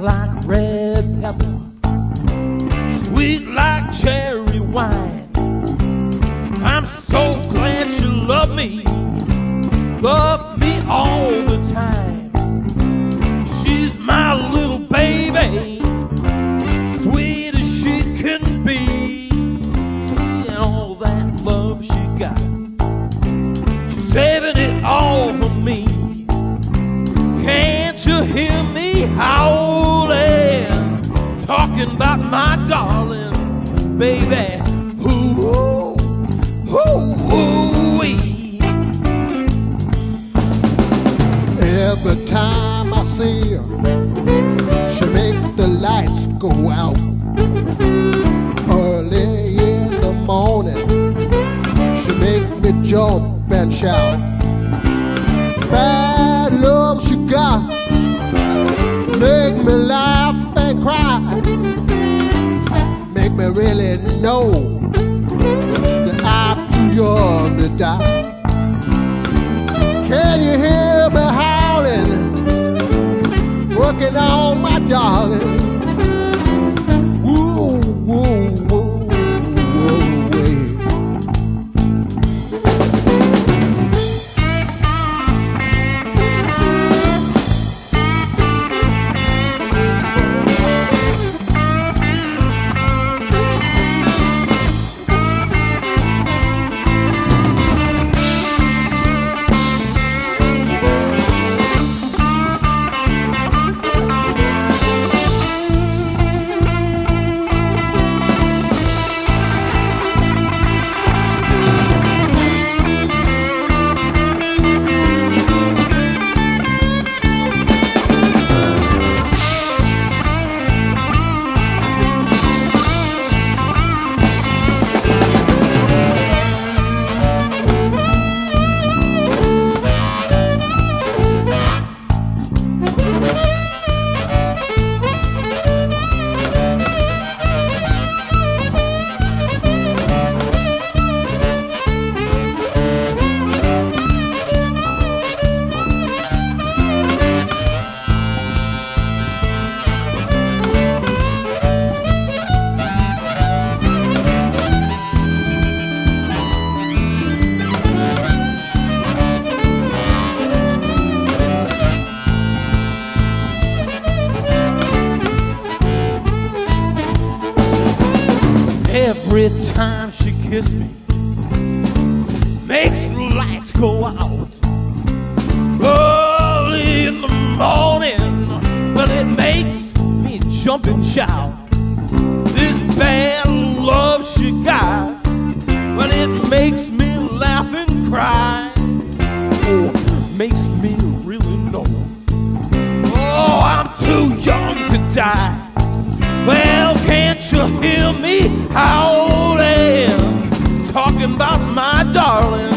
like red pepper, sweet like cherry wine. I'm so glad you love me all the time. She's my little baby, sweet as she can be, and all that love she got, she's saving it all for me. Can't you hear me howling, talking about my darling baby? Ooh, ooh, ooh, wee. Every time I see her, she make the lights go out. Early in the morning, she make me jump and shout. Bad love she got, make me laugh and cry, make me really know that I'm too young to die. Can you hear me howling, working on my darling? Woo, woo, woo, woo, wee. Every time she kisses me, makes the lights go out. Early in the morning, but it makes me jump and shout. This bad love she got, but it makes me laugh and cry. Oh, makes me really know, oh, I'm too young to die. Well, can't you hear me howling, talking about my darling?